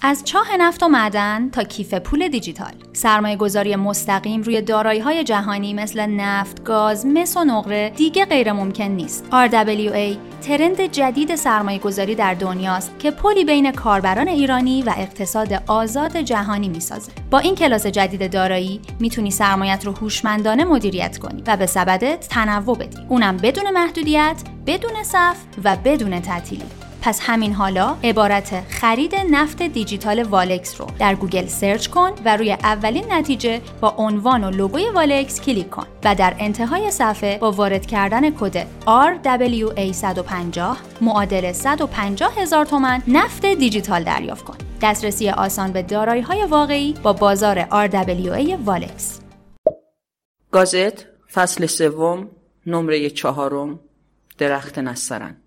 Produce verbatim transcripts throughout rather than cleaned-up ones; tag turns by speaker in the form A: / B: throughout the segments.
A: از چاه نفت و معدن تا کیف پول دیجیتال، سرمایه گذاری مستقیم روی دارایی‌های جهانی مثل نفت، گاز، مس و نقره دیگه غیر ممکن نیست. آر دبلیو ای ترند جدید سرمایه گذاری در دنیاست که پلی بین کاربران ایرانی و اقتصاد آزاد جهانی میسازه. با این کلاس جدید دارایی میتونی سرمایه‌ات رو هوشمندانه مدیریت کنی و به سبدت تنوع بدی. اونم بدون محدودیت، بدون صف و بدون تعطیلی. پس همین حالا عبارت خرید نفت دیجیتال والکس رو در گوگل سرچ کن و روی اولین نتیجه با عنوان و لوگوی والکس کلیک کن و در انتهای صفحه با وارد کردن کد آر دبلیو ای صد و پنجاه معادل صد و پنجاه هزار تومان نفت دیجیتال دریافت کن. دسترسی آسان به دارایی‌های واقعی با بازار آر دبلیو ای والکس.
B: گازت فصل سوم نمره چهارم درخت نسترن.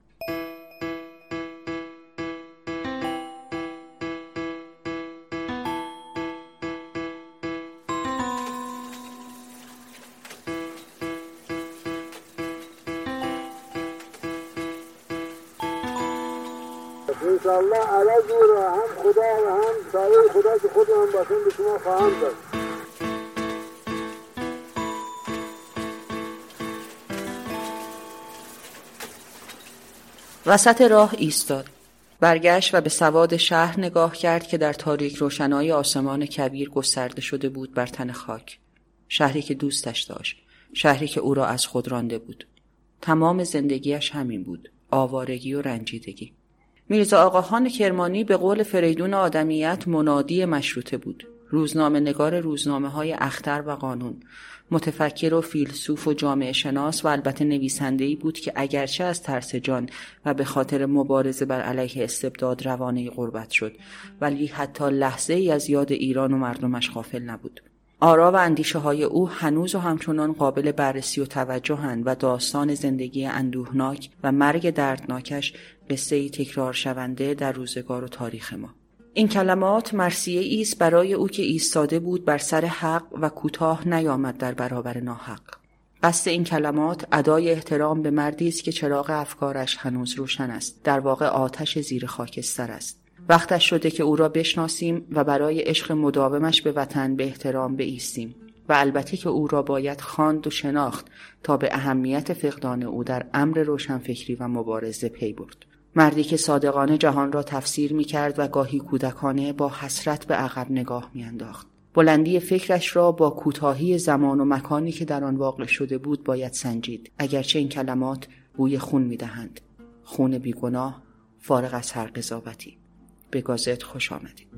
C: انشالله عوض رو هم خدا و هم سایه خدا که خود هم باشن به شما خواهم داد.
B: وسط راه ایستاد. برگشت و به سواد شهر نگاه کرد که در تاریک روشنای آسمان کبیر گسترده شده بود بر تن خاک. شهری که دوستش داشت. شهری که او را از خود رانده بود. تمام زندگیش همین بود. آوارگی و رنجیدگی. میرزا آقاخان کرمانی به قول فریدون آدمیت منادی مشروطه بود. روزنامه نگار روزنامه های اختر و قانون، متفکر و فیلسوف و جامعه شناس و البته نویسنده‌ای بود که اگرچه از ترس جان و به خاطر مبارزه بر علیه استبداد روانه غربت شد، ولی حتی لحظه ای از یاد ایران و مردمش غافل نبود. آرا و اندیشه های او هنوز و همچنان قابل بررسی و توجهند و داستان زندگی اندوهناک و مرگ دردناکش قصه‌ای تکرار شونده در روزگار و تاریخ ما. این کلمات مرثیه ایست برای او که ایستاده بود بر سر حق و کوتاه نیامد در برابر ناحق. قصد این کلمات ادای احترام به مردی است که چراغ افکارش هنوز روشن است، در واقع آتش زیر خاکستر است. وقتش شده که او را بشناسیم و برای عشق مداومش به وطن به احترام بایستیم و البته که او را باید خواند و شناخت تا به اهمیت فقدان او در امر روشنفکری و مبارزه پی برد. مردی که صادقانه جهان را تفسیر می کرد و گاهی کودکانه با حسرت به عقب نگاه می انداخت. بلندی فکرش را با کوتاهی زمان و مکانی که در آن واقع شده بود باید سنجید، اگرچه این کلمات بوی خون می دهند. خون بیگناه فارغ از هر قضاوتی. به گازت خوش آمدید.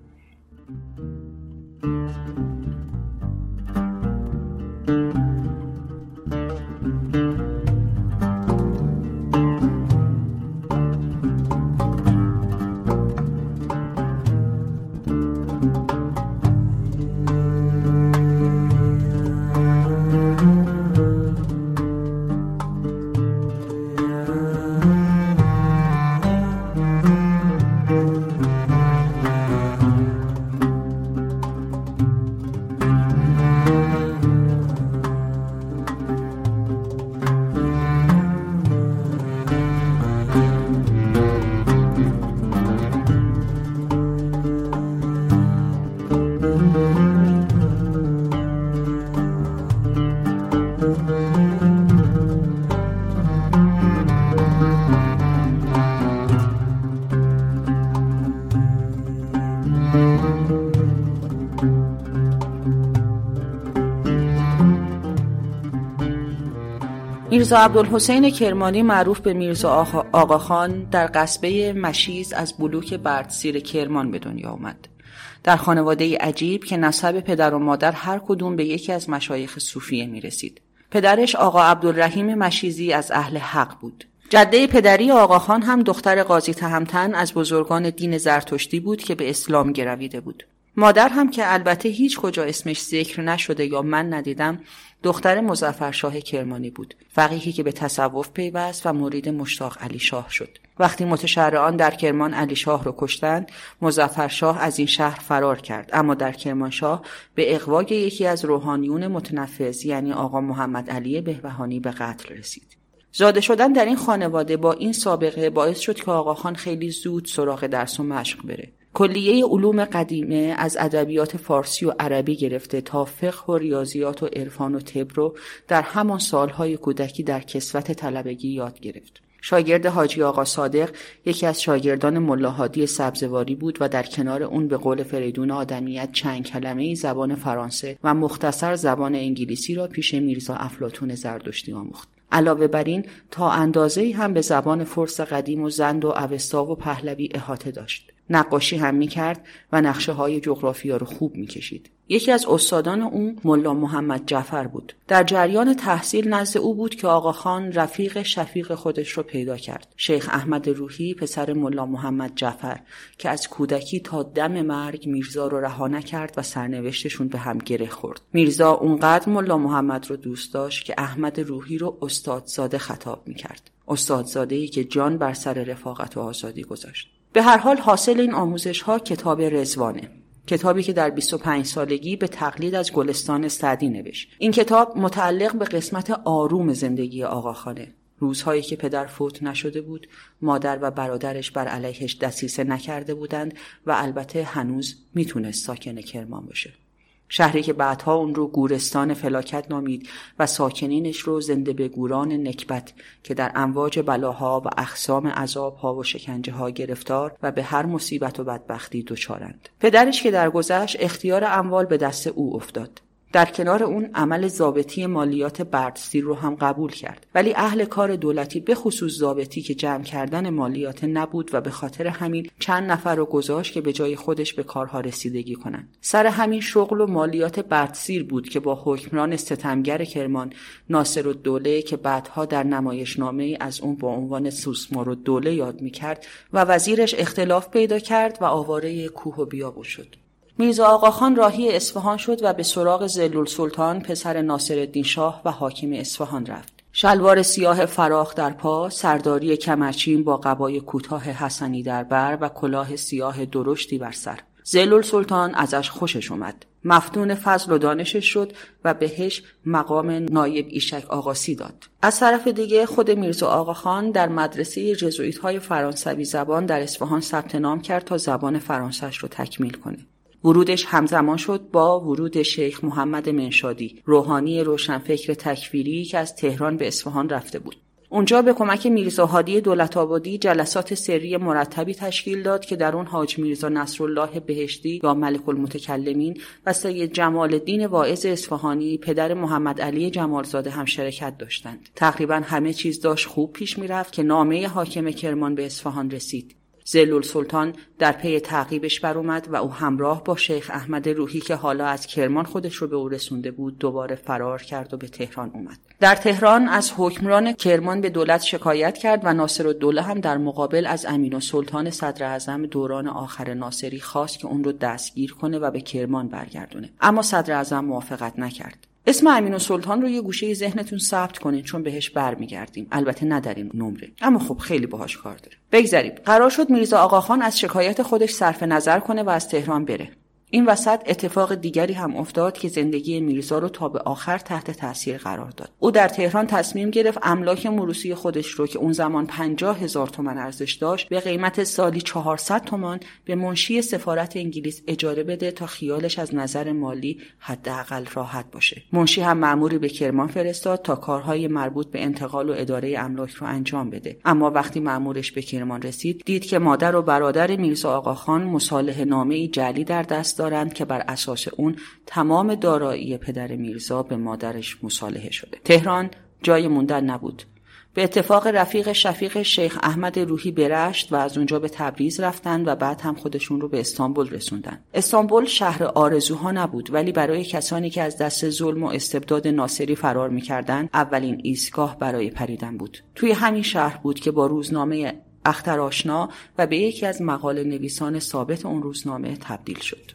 B: میرزا عبدالحسین کرمانی معروف به میرزا آقاخان در قصبه مشیز از بلوک بردسیر کرمان به دنیا آمد. در خانواده عجیب که نسب پدر و مادر هر کدوم به یکی از مشایخ صوفیه می رسید. پدرش آقا عبدالرحیم مشیزی از اهل حق بود. جده پدری آقاخان هم دختر قاضی تهمتن از بزرگان دین زرتشتی بود که به اسلام گرویده بود. مادر هم که البته هیچ کجا اسمش ذکر نشده یا من ندیدم، دختر مظفرشاه کرمانی بود، فقیهی که به تصوف پیوست و مرید مشتاق علی شاه شد. وقتی متشرعان در کرمان علی شاه رو کشتند، مظفرشاه از این شهر فرار کرد، اما در کرمانشاه به اغوای یکی از روحانیون متنفذ یعنی آقا محمد علی بهبهانی به قتل رسید. زاده شدن در این خانواده با این سابقه باعث شد که آقاخان خیلی زود سراغ درس و مشق بره. کلیه علوم قدیمه از ادبیات فارسی و عربی گرفته تا فقه و ریاضیات و عرفان و طب رو در همان سالهای کودکی در کسوت طلبگی یاد گرفت. شاگرد حاجی آقا صادق یکی از شاگردان ملا هادی سبزواری بود و در کنار اون به قول فریدون آدمیت چند کلمه‌ای زبان فرانسه و مختصر زبان انگلیسی را پیش میرزا افلاطون زردشتی آموخت. علاوه بر این تا اندازه‌ای هم به زبان فرس قدیم و زند و اوستا و پهلوی احاطه داشت. نقاشی هم می‌کرد و نقشه‌های جغرافیا رو خوب می‌کشید. یکی از استادان اون ملا محمد جعفر بود. در جریان تحصیل نزد او بود که آقاخان رفیق شفیق خودش رو پیدا کرد. شیخ احمد روحی پسر ملا محمد جعفر که از کودکی تا دم مرگ میرزا رو رها نکرد و سرنوشتشون به هم گره خورد. میرزا اونقدر ملا محمد رو دوست داشت که احمد روحی رو استادزاده خطاب می‌کرد. استادزاده‌ای که جان بر سر رفاقت و آزادی گذاشت. به هر حال حاصل این آموزش‌ها کتاب رضوانه. کتابی که در بیست و پنج سالگی به تقلید از گلستان سعدی نوشت. این کتاب متعلق به قسمت آروم زندگی آقاخانه. روزهایی که پدر فوت نشده بود، مادر و برادرش بر علیهش دسیسه نکرده بودند و البته هنوز میتونست ساکن کرمان باشه. شهری که بعدها اون رو گورستان فلاکت نامید و ساکنینش رو زنده به گوران نکبت که در امواج بلاها و اقسام عذابها و شکنجه ها گرفتار و به هر مصیبت و بدبختی دچارند. پدرش که درگذشت اختیار اموال به دست او افتاد. در کنار اون عمل ضابطی مالیات بردسیر رو هم قبول کرد، ولی اهل کار دولتی به خصوص ضابطی که جمع کردن مالیات نبود و به خاطر همین چند نفر رو گذاشت که به جای خودش به کارها رسیدگی کنن. سر همین شغل و مالیات بردسیر بود که با حکمران ستمگر کرمان ناصرالدوله که بعدها در نمایشنامه از اون با عنوان سوسمارالدوله یاد می‌کرد و وزیرش اختلاف پیدا کرد و آواره کوه و بیابون شد. میرزا آقاخان راهی اصفهان شد و به سراغ ذلالسلطان پسر ناصرالدین شاه و حاکم اصفهان رفت. شلوار سیاه فراخ در پا، سرداری کمرچین با قبای کوتاه حسنی در بر و کلاه سیاه درشتی بر سر. ذلالسلطان ازش خوشش اومد. مفتون فضل و دانشش شد و بهش مقام نایب ایشک آقاسی داد. از طرف دیگه خود میرزا آقاخان در مدرسه جزوئیت‌های فرانسوی زبان در اصفهان ثبت نام کرد تا زبان فرانسه‌اش رو تکمیل کنه. ورودش همزمان شد با ورود شیخ محمد منشادی، روحانی روشنفکر تکفیری که از تهران به اصفهان رفته بود. اونجا به کمک میرزا هادی دولت‌آبادی جلسات سری مرتبی تشکیل داد که در اون حاج میرزا نصرالله بهشتی یا ملک المتکلمین و سید جمال الدین واعظ اصفهانی پدر محمد علی جمالزاده هم شرکت داشتند. تقریبا همه چیز داشت خوب پیش میرفت که نامه حاکم کرمان به اصفهان رسید. ذلالسلطان در پی تعقیبش بر اومد و او همراه با شیخ احمد روحی که حالا از کرمان خودش رو به او رسونده بود دوباره فرار کرد و به تهران اومد. در تهران از حکمران کرمان به دولت شکایت کرد و ناصرالدوله هم در مقابل از امین‌السلطان صدراعظم دوران آخر ناصری خواست که اون رو دستگیر کنه و به کرمان برگردونه، اما صدراعظم موافقت نکرد. اسم امین‌السلطان رو یه گوشه ذهنتون ثبت کنین چون بهش برمیگردیم، البته نه در این نمره، اما خب خیلی باهاش کار داره. بگذریم. قرار شد میرزا آقاخان از شکایت خودش صرف نظر کنه و از تهران بره. این وسط اتفاق دیگری هم افتاد که زندگی میرزا رو تا به آخر تحت تاثیر قرار داد. او در تهران تصمیم گرفت املاک موروثی خودش رو که اون زمان پنجاه هزار تومان ارزش داشت به قیمت سالی چهارصد تومان به منشی سفارت انگلیس اجاره بده تا خیالش از نظر مالی حداقل راحت باشه. منشی هم مأموری به کرمان فرستاد تا کارهای مربوط به انتقال و اداره املاک رو انجام بده. اما وقتی مأمورش به کرمان رسید دید که مادر و برادر میرزا آقاخان مصالحه نامه‌ای جعلی در دست دارند که بر اساس اون تمام دارایی پدر میرزا به مادرش مصالحه شده. تهران جای موندن نبود. به اتفاق رفیق شفیق شیخ احمد روحی برشت و از اونجا به تبریز رفتن و بعد هم خودشون رو به استانبول رسوندن. استانبول شهر آرزوها نبود، ولی برای کسانی که از دست ظلم و استبداد ناصری فرار می‌کردند اولین ایستگاه برای پریدن بود. توی همین شهر بود که با روزنامه اخترآشنا و به یکی از مقاله نویسان ثابت اون روزنامه تبدیل شد.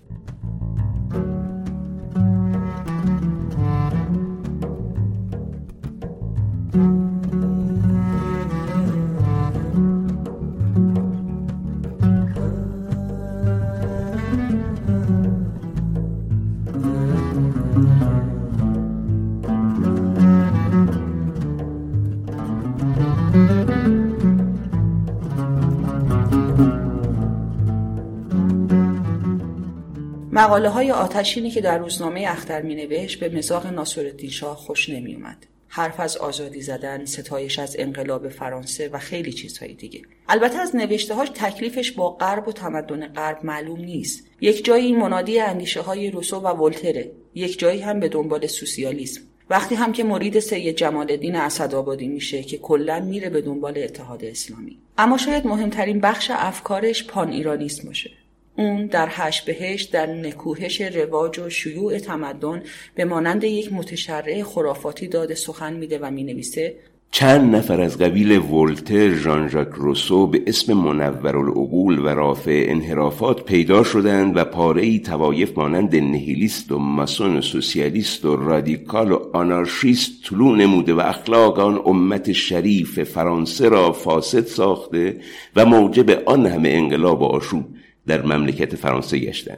B: مقاله های آتشینی که در روزنامه اختر می نوشت به مذاق ناصرالدین شاه خوش نمی اومد. حرف از آزادی زدن، ستایش از انقلاب فرانسه و خیلی چیزهای دیگه. البته از نوشته‌هاش تکلیفش با غرب و تمدن غرب معلوم نیست. یک جایی منادی اندیشه‌های روسو و ولتره، یک جایی هم به دنبال سوسیالیسم. وقتی هم که مرید سید جمال‌الدین اسدآبادی میشه که کلاً میره به دنبال اتحاد اسلامی. اما شاید مهمترین بخش افکارش پان ایرانیسم باشه. اون در هشت بهشت در نکوهش رواج و شیوع تمدن به مانند یک متشرع خرافاتی داده سخن میده و مینویسه:
D: چند نفر از قبیل ولتر، ژان ژاک روسو به اسم منورالعقول و رافع انحرافات پیدا شدند و پاره‌ای طوایف مانند نهیلیست و ماسون و سوسیالیست و رادیکال و آنارشیست طلوع نموده و اخلاق آن امت شریف فرانسه را فاسد ساخته و موجب آن همه انقلاب و آشوب در مملکت فرانسه گشتند.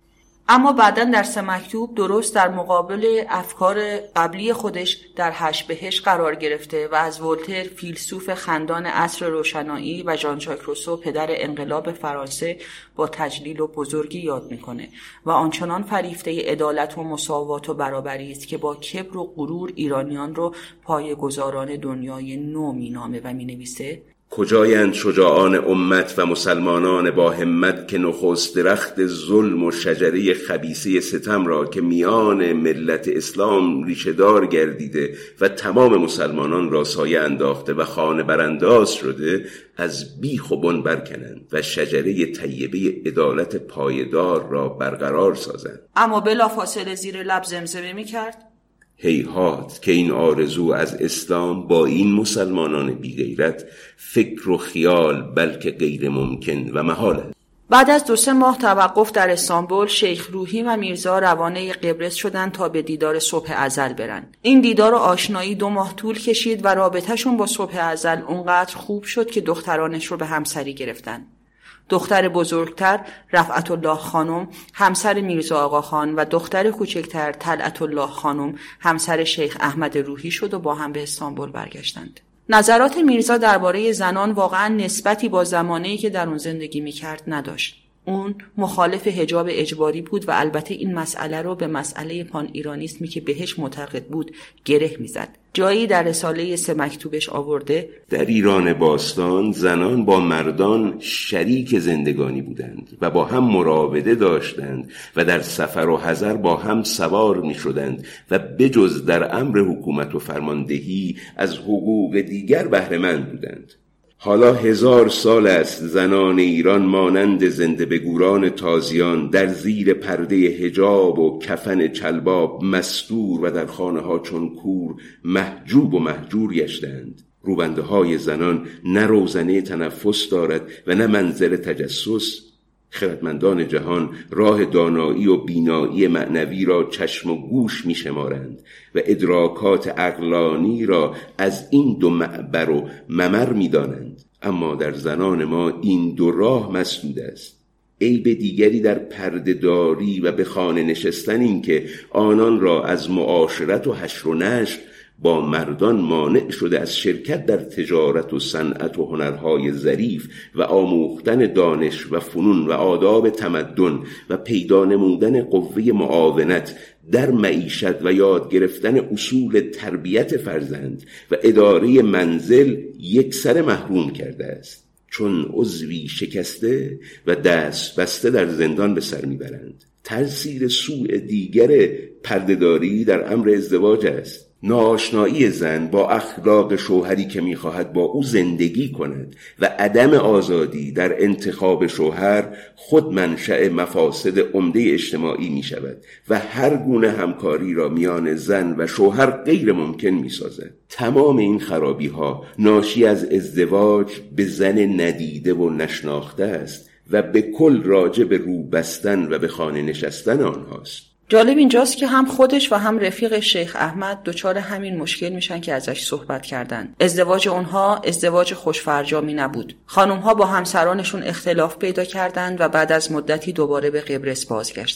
B: اما بعداً در سه مکتوب درست در مقابل افکار قبلی خودش در هشت بهشت قرار گرفته و از ولتر، فیلسوف خندان عصر روشنایی، و ژان ژاک روسو، پدر انقلاب فرانسه، با تجلیل و بزرگی یاد میکنه و آنچنان فریفته عدالت و مساوات و برابری است که با کبر و غرور ایرانیان رو پایه‌گذاران دنیای نو مینامه و مینویسه:
D: کجایند شجاعان امت و مسلمانان با همت که نخست درخت ظلم و شجره خبیثه ستم را که میان ملت اسلام ریشه‌دار گردیده و تمام مسلمانان را سایه انداخته و خانه برانداز شده از بیخ و بن برکنند و شجره طیبه عدالت پایدار را برقرار سازند.
B: اما بلافاصله زیر لب زمزمه می‌کرد:
D: هیهات که این آرزو از اسلام با این مسلمانان بی‌غیرت فکر و خیال بلکه غیر ممکن و محال است.
B: بعد از دو سه ماه توقف در استانبول، شیخ روحی و میرزا روانه قبرس شدند تا به دیدار صبح ازل برن. این دیدار و آشنایی دو ماه طول کشید و رابطهشون با صبح ازل اونقدر خوب شد که دخترانش رو به همسری گرفتن. دختر بزرگتر رفعت الله خانم همسر میرزا آقا خان و دختر کوچکتر طلعت الله خانم همسر شیخ احمد روحی شد و با هم به استانبول برگشتند. نظرات میرزا درباره زنان واقعا نسبتی با زمانه‌ای که در اون زندگی میکرد نداشت. اون مخالف حجاب اجباری بود و البته این مسئله رو به مسئله پان ایرانیسمی که بهش معتقد بود گره میزد. جایی در رساله سه مکتوبش آورده:
D: در ایران باستان زنان با مردان شریک زندگانی بودند و با هم مراوده داشتند و در سفر و حضر با هم سوار می شدند و بجز در امر حکومت و فرماندهی از حقوق دیگر بهره‌مند بودند. حالا هزار سال است زنان ایران مانند زنده بگوران تازیان در زیر پرده حجاب و کفن چلباب مستور و در خانه ها چون کور محجوب و مهجور گشتند. روبنده های زنان نه روزنه تنفس دارد و نه منزل تجسس. خردمندان جهان راه دانایی و بینایی معنوی را چشم و گوش می شمارند و ادراکات عقلانی را از این دو معبر و ممر می دانند. اما در زنان ما این دو راه مسدود است. عیب دیگری در پرده‌داری و به خانه نشستن این که آنان را از معاشرت و حشر و نشر با مردان مانع شده از شرکت در تجارت و صنعت و هنرهای ظریف و آموختن دانش و فنون و آداب تمدن و پیدا نمودن قوه معاونت در معیشت و یاد گرفتن اصول تربیت فرزند و اداره منزل یک سر محروم کرده است، چون عضوی شکسته و دست بسته در زندان به سر میبرند. تأثیر سوء دیگر پردهداری در امر ازدواج است. ناآشنایی زن با اخلاق شوهری که می‌خواهد با او زندگی کند و عدم آزادی در انتخاب شوهر خود منشأ مفاسد عمده اجتماعی می‌شود و هر گونه همکاری را میان زن و شوهر غیر ممکن می‌سازد. تمام این خرابی‌ها ناشی از ازدواج به زن ندیده و نشناخته است و به کل راجع به رو بستن و به خانه نشستن آنهاست.
B: جالب اینجاست که هم خودش و هم رفیق شیخ احمد دچار همین مشکل میشن که ازش صحبت کردن. ازدواج اونها ازدواج خوشفرجامی نبود. خانمها با همسرانشون اختلاف پیدا کردند و بعد از مدتی دوباره به قبرس بازگشتند.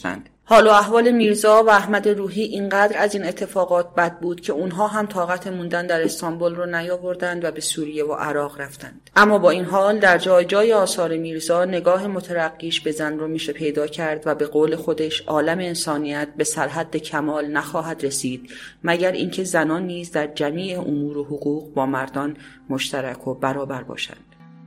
B: حال و احوال میرزا و احمد روحی اینقدر از این اتفاقات بد بود که اونها هم طاقت موندن در استانبول رو نیاوردند و به سوریه و عراق رفتند. اما با این حال در جای جای آثار میرزا نگاه مترقیش به زن رو میشه پیدا کرد و به قول خودش عالم انسانیت به سرحد کمال نخواهد رسید مگر اینکه زنان نیز در جمیع امور و حقوق با مردان مشترک و برابر باشند.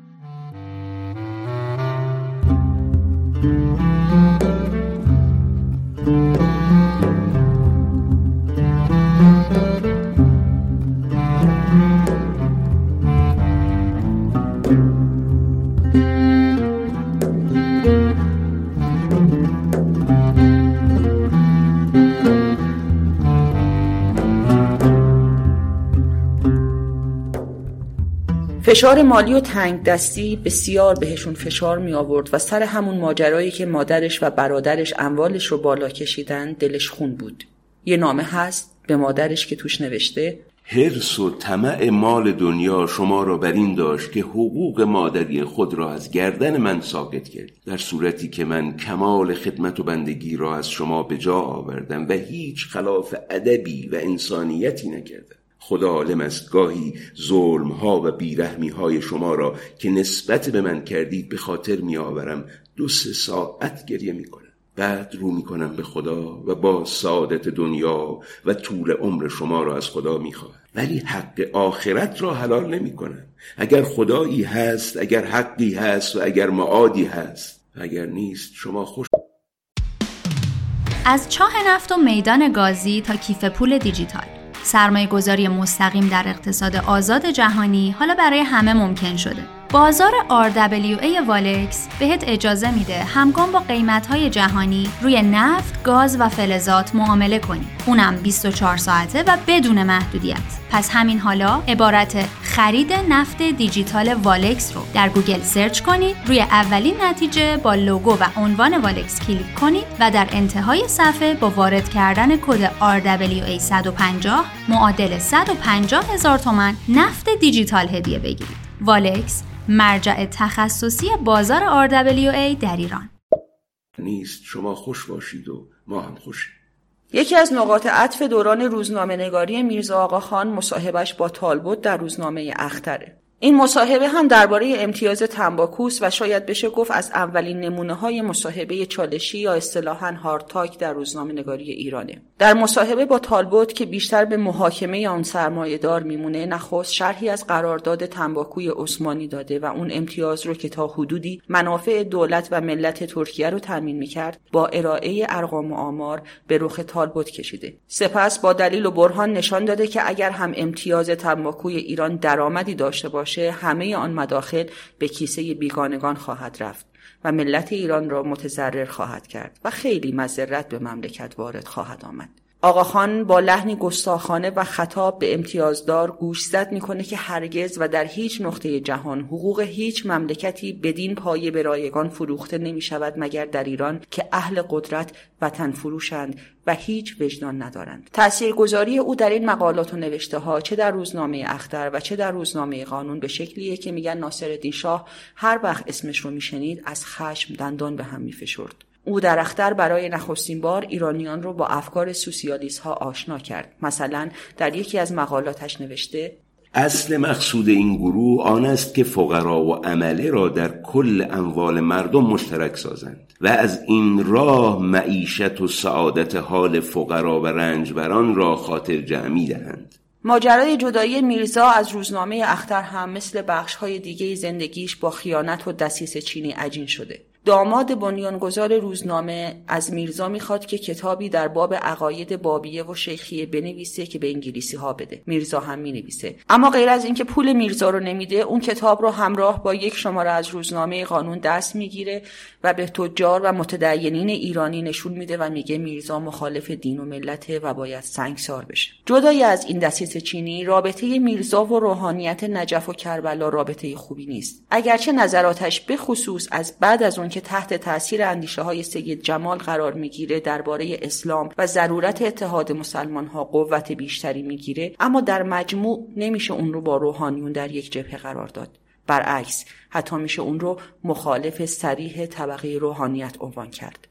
B: فشار مالی و تنگ دستی بسیار بهشون فشار می آورد و سر همون ماجرایی که مادرش و برادرش اموالش رو بالا کشیدن دلش خون بود. یه نامه هست به مادرش که توش نوشته:
D: حرص و طمع مال دنیا شما را بر این داشت که حقوق مادری خود را از گردن من ساقط کردید، در صورتی که من کمال خدمت و بندگی را از شما به جا آوردم و هیچ خلاف ادبی و انسانیتی نکردم. خدا عالم است گاهی ظلم‌ها و بیرحمی‌های شما را که نسبت به من کردید به خاطر می‌آورم، دو سه ساعت گریه می‌کنم، بعد رو می‌کنم به خدا و با سعادت دنیا و طول عمر شما را از خدا می‌خواهم، ولی حق آخرت را حلال نمی‌کنم. اگر خدایی هست، اگر حقی هست و اگر معادی هست، اگر نیست شما خوش.
A: از چاه نفت و میدان گازی تا کیف پول دیجیتال، سرمایه گذاری مستقیم در اقتصاد آزاد جهانی حالا برای همه ممکن شده. بازار آر دبلیو ای والکس بهت اجازه میده همگام با قیمت‌های جهانی روی نفت، گاز و فلزات معامله کنی. اونم بیست و چهار ساعته و بدون محدودیت. پس همین حالا عبارت خرید نفت دیجیتال والکس رو در گوگل سرچ کنید، روی اولین نتیجه با لوگو و عنوان والکس کلیک کنید و در انتهای صفحه با وارد کردن کد آر دبلیو ای صد و پنجاه معادل صد و پنجاه هزار تومان نفت دیجیتال هدیه بگیرید. والکس، مرجع تخصصی بازار آر دبلیو ای در ایران.
D: نیست شما خوش باشید و ما هم خوشیم.
B: یکی از نقاط عطف دوران روزنامه نگاری میرزا آقاخان مصاحبهش با طالبوت در روزنامه اختره. این مصاحبه هم درباره امتیاز تنباکوست و شاید بشه گفت از اولین نمونه‌های مصاحبه چالشی یا اصطلاحاً هارد تاک در روزنامه نگاری ایرانه. در مصاحبه با طالبوت که بیشتر به محاکمه آن سرمایه‌دار میمونه، نخست شرحی از قرارداد تنباکوی عثمانی داده و اون امتیاز رو که تا حدودی منافع دولت و ملت ترکیه رو تضمین می‌کرد با ارائه ارقام و آمار به رخ طالبوت کشیده. سپس با دلیل و برهان نشان داده که اگر هم امتیاز تنباکوی ایران درآمدی داشته باشه، همه آن مداخل به کیسه بیگانگان خواهد رفت و ملت ایران را متضرر خواهد کرد و خیلی مضرت به مملکت وارد خواهد آمد. آقاخان با لحنی گستاخانه و خطاب به امتیازدار گوشزد میکنه که هرگز و در هیچ نقطه جهان حقوق هیچ مملکتی بدین پایه به رایگان فروخته نمی شود مگر در ایران که اهل قدرت وطن فروشند و هیچ وجدان ندارند. تاثیرگذاری او در این مقالات و نوشته ها چه در روزنامه اختر و چه در روزنامه قانون به شکلیه که میگن ناصرالدین شاه هر وقت اسمش رو میشنید از خشم دندان به هم میفشرد. او در اختر برای نخستین بار ایرانیان رو با افکار سوسیالیست ها آشنا کرد. مثلا در یکی از مقالاتش نوشته:
D: اصل مقصود این گروه آن است که فقرا و عمله را در کل اموال مردم مشترک سازند و از این راه معیشت و سعادت حال فقرا و رنجبران را خاطر جمعی دهند.
B: ماجرای جدایی میرزا از روزنامه اختر هم مثل بخش‌های دیگه زندگیش با خیانت و دسیسه چینی عجین شده. داماد بنیانگذار روزنامه از میرزا میخواد که کتابی در باب عقاید بابیه و شیخیه بنویسه که به انگلیسی ها بده. میرزا هم مینویسه، اما غیر از اینکه پول میرزا رو نمیده، اون کتاب رو همراه با یک شماره از روزنامه قانون دست میگیره و به تجار و متدینین ایرانی نشون میده و میگه میرزا مخالف دین و ملته و باید سنگسار بشه. جدای از این دسیسه چینی، رابطه میرزا و روحانیت نجف و کربلا رابطه خوبی نیست. اگرچه نظراتش به خصوص از بعد از اون که تحت تاثیر اندیشه های سید جمال قرار میگیره درباره اسلام و ضرورت اتحاد مسلمان ها قوت بیشتری میگیره، اما در مجموع نمیشه اون رو با روحانیون در یک جبهه قرار داد. برعکس، حتی میشه اون رو مخالف صریح طبقه روحانیت عنوان کرد.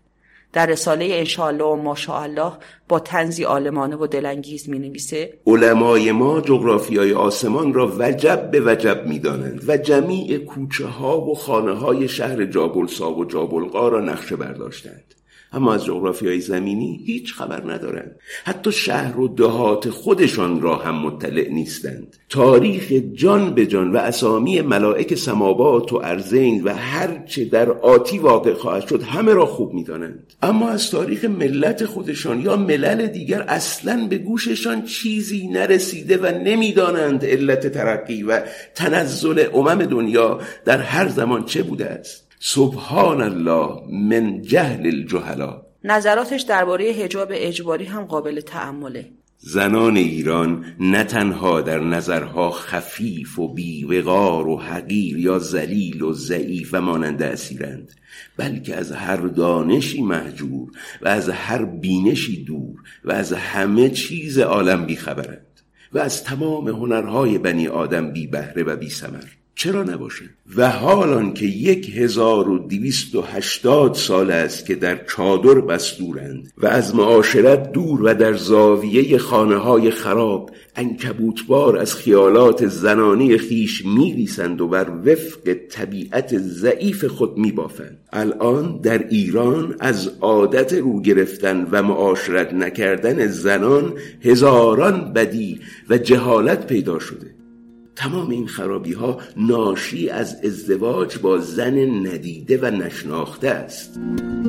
B: در رساله انشاءالله و ماشاءالله با طنزی عالمانه و دلانگیز می‌نویسه:
D: علمای ما جغرافیای آسمان را وجب به وجب می‌دانند و جمیع کوچه‌ها و خانه‌های شهر جابلسا و جابلقا را نقشه برداشتند، اما از جغرافیای زمینی هیچ خبر ندارند. حتی شهر و دهات خودشان را هم مطلع نیستند. تاریخ جان به جان و اسامی ملائک سماوات و ارضین و هر چه در آتی واقع خواهد شد همه را خوب می‌دانند، اما از تاریخ ملت خودشان یا ملل دیگر اصلاً به گوششان چیزی نرسیده و نمی‌دانند علت ترقی و تنزل امم دنیا در هر زمان چه بوده است. سبحان الله من جهل الجهلا.
B: نظراتش درباره حجاب اجباری هم قابل تأمله.
D: زنان ایران نه تنها در نظرها خفیف و بی‌وقار و حقیر یا ذلیل و ضعیف و مانند اسیرند، بلکه از هر دانشی مهجور و از هر بینشی دور و از همه چیز عالم بیخبرند و از تمام هنرهای بنی آدم بی بهره و بی ثمر. چرا نباشه؟ و حالان که یک هزار و دویست و هشتاد سال است که در چادر بستورند و از معاشرت دور و در زاویه خانه‌های خراب عنکبوتبار از خیالات زنانی خیش می‌ریسند و بر وفق طبیعت ضعیف خود می‌بافند. الان در ایران از عادت رو گرفتن و معاشرت نکردن زنان هزاران بدی و جهالت پیدا شده. تمام این خرابی ها ناشی از ازدواج با زن ندیده و نشناخته است.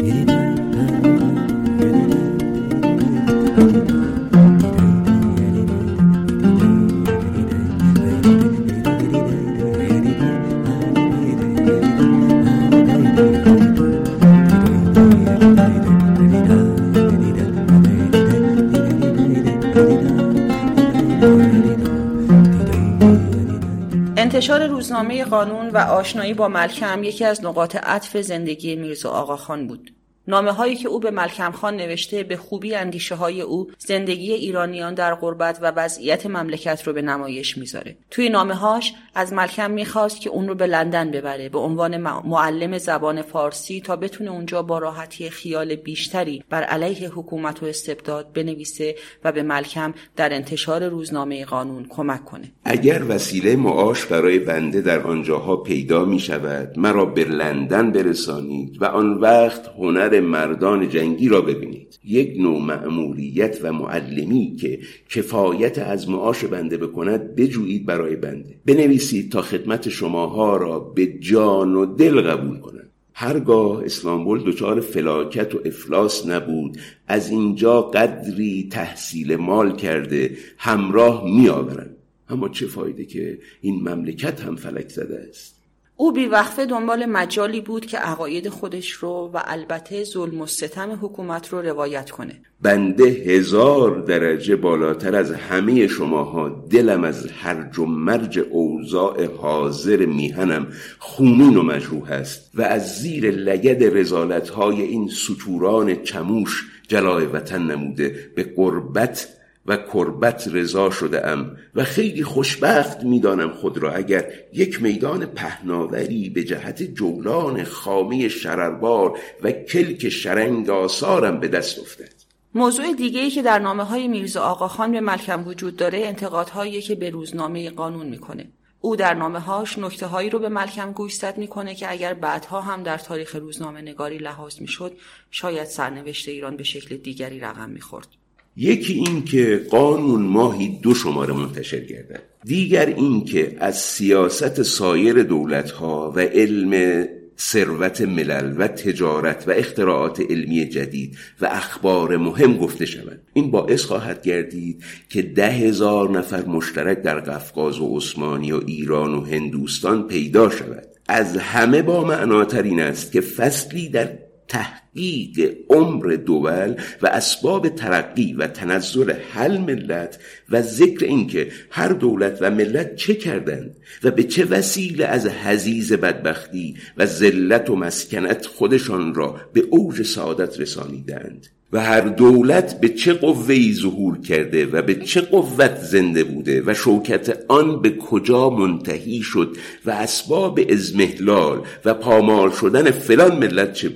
B: انتشار روزنامه قانون و آشنایی با ملکم یکی از نقاط عطف زندگی میرزا آقاخان بود. نامه هایی که او به ملکم خان نوشته به خوبی اندیشه های او زندگی ایرانیان در غربت و وضعیت مملکت رو به نمایش میذاره. توی نامه هاش از ملکم میخواست که اون رو به لندن ببره به عنوان معلم زبان فارسی تا بتونه اونجا با راحتی خیال بیشتری بر علیه حکومت و استبداد بنویسه و به ملکم در انتشار روزنامه قانون کمک کنه.
D: اگر وسیله معاش برای بنده در آنجاها پیدا میشود مرا به لندن برسانید و آن وقت هنر مردان جنگی را ببینید. یک نوع مأموریت و معلمی که کفایت از معاش بنده بکند بجویید برای بنده. بنویسید تا خدمت شماها را به جان و دل قبول کنند. هرگاه اسلامبول دچار فلاکت و افلاس نبود از اینجا قدری تحصیل مال کرده همراه می آورند. اما چه فایده که این مملکت هم فلک زده است.
B: او بیوقفه دنبال مجالی بود که عقاید خودش رو و البته ظلم و ستم حکومت رو روایت کنه.
D: بنده هزار درجه بالاتر از همه شماها دلم از هرج و مرج اوضاع حاضر میهنم خونین و مجروح است و از زیر لگد رذالت‌های این سطوران چموش جلای وطن نموده به غربت و کربت رضا شده ام و خیلی خوشبخت میدانم خود را اگر یک میدان پهناوری به جهت جولان خامه شرربار و کلک شرنگ آثارم به دست افتد.
B: موضوع دیگه‌ای که در نامه‌های میرزا آقاخان به ملکم وجود داره انتقادهایی که به روزنامه قانون میکنه. او در نامه‌هاش نکته‌هایی رو به ملکم گوشزد میکنه که اگر بعدها هم در تاریخ روزنامه نگاری لحاظ میشد شاید سرنوشت ایران به شکل دیگری رقم میخورد.
D: یکی این که قانون ماهی دو شماره منتشر گردد، دیگر این که از سیاست سایر دولت‌ها و علم ثروت ملل و تجارت و اختراعات علمی جدید و اخبار مهم گفته شود. این باعث خواهد گردید که ده هزار نفر مشترک در قفقاز و عثمانی و ایران و هندوستان پیدا شود. از همه با معناتر این است که فصلی در تحقیق عمر دول و اسباب ترقی و تنزل هر ملت و ذکر اینکه هر دولت و ملت چه کردند و به چه وسیله از حضیض بدبختی و ذلت و مسکنت خودشان را به اوج سعادت رسانیدند و هر دولت به چه قوه‌ای ظهور کرده و به چه قوت زنده بوده و شوکت آن به کجا منتهی شد و اسباب اضمحلال و پامال شدن فلان ملت چه بود.